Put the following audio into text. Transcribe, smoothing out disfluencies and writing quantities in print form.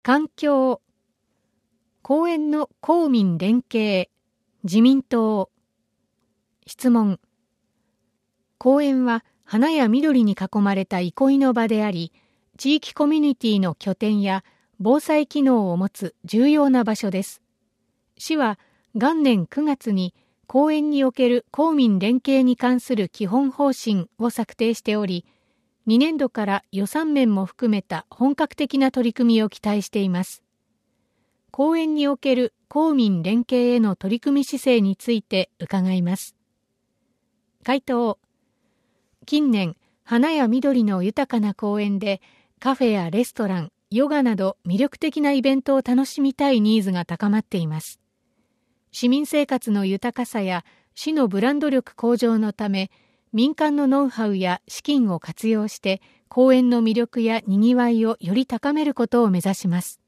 環境、公園の公民連携、自民党。質問。公園は花や緑に囲まれた憩いの場であり、地域コミュニティの拠点や防災機能を持つ重要な場所です。市は元年9月に公園における公民連携に関する基本方針を策定しており、2年度から予算面も含めた本格的な取り組みを期待しています。公園における公民連携への取り組み姿勢について伺います。回答。近年、花や緑の豊かな公園でカフェやレストラン、ヨガなど魅力的なイベントを楽しみたいニーズが高まっています。市民生活の豊かさや市のブランド力向上のため、民間のノウハウや資金を活用して公園の魅力やにぎわいをより高めることを目指します。